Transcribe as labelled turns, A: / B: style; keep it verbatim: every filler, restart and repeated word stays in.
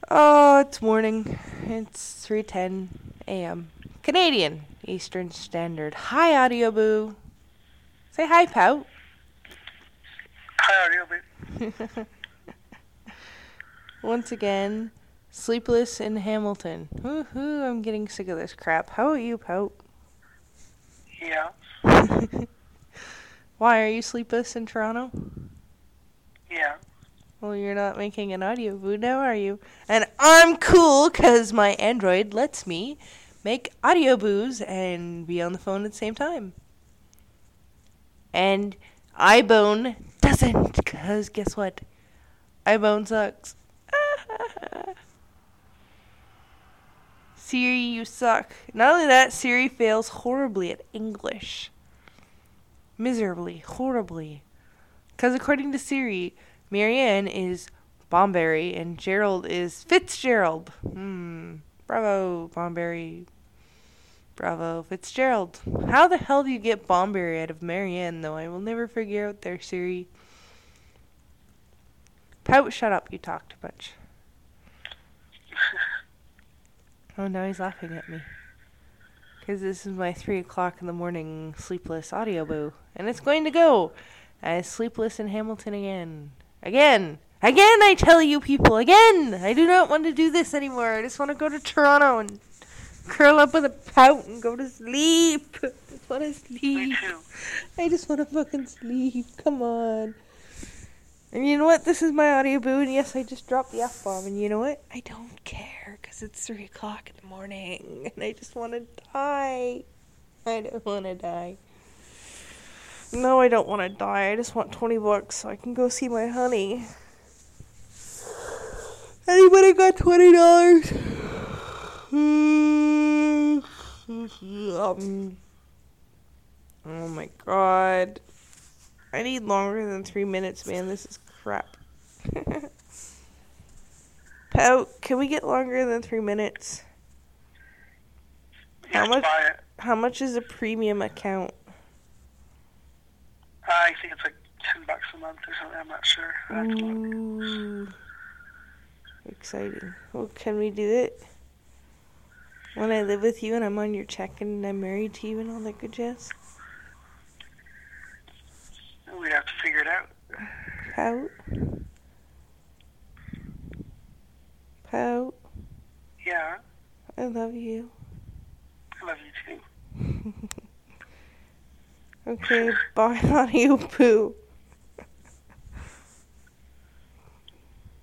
A: Oh, it's morning. It's three ten a.m. Canadian Eastern Standard. Hi, Audio Boo. Say hi, Pout.
B: Hi, Audio Boo.
A: Once again, sleepless in Hamilton. Woohoo, I'm getting sick of this crap. How are you, Pout?
B: Yeah.
A: Why, are you sleepless in Toronto?
B: Yeah.
A: Well, you're not making an Audio Boo now, are you? And I'm cool, because my Android lets me make Audio Boos and be on the phone at the same time. And iBone doesn't, because guess what? iBone sucks. Siri, you suck. Not only that, Siri fails horribly at English. Miserably, horribly. Because according to Siri, Marianne is Bomberry and Gerald is Fitzgerald. Hmm. Bravo, Bomberry. Bravo, Fitzgerald. How the hell do you get Bomberry out of Marianne, though? I will never figure out their Siri. Pout, shut up. You talk too much. Oh, now he's laughing at me. Because this is my three o'clock in the morning sleepless Audio Boo. And it's going to go as sleepless in Hamilton again. Again! Again, I tell you people! Again! I do not want to do this anymore. I just want to go to Toronto and curl up with a pout and go to sleep. I just want to sleep.
B: Me too.
A: I just want to fucking sleep. Come on. And you know what? This is my Audio Boo, and yes, I just dropped the F-bomb, and you know what? I don't care, because it's three o'clock in the morning, and I just want to die. I don't want to die. No, I don't want to die. I just want twenty bucks so I can go see my honey. Anybody got twenty dollars? um, oh my god. I need longer than three minutes, man. This is crap. Pout, can we get longer than three minutes?
B: You
A: How
B: have
A: much?
B: to buy it.
A: How much is a premium account?
B: I think it's like ten bucks a month or something. I'm not sure. I have to look.
A: Ooh, exciting. Well, can we do it? When I live with you and I'm on your check and I'm married to you and all that good jazz?
B: We'd have to figure it out.
A: Pout? Pout?
B: Yeah.
A: I love you.
B: I love you too.
A: Okay, bye, Audio Boo.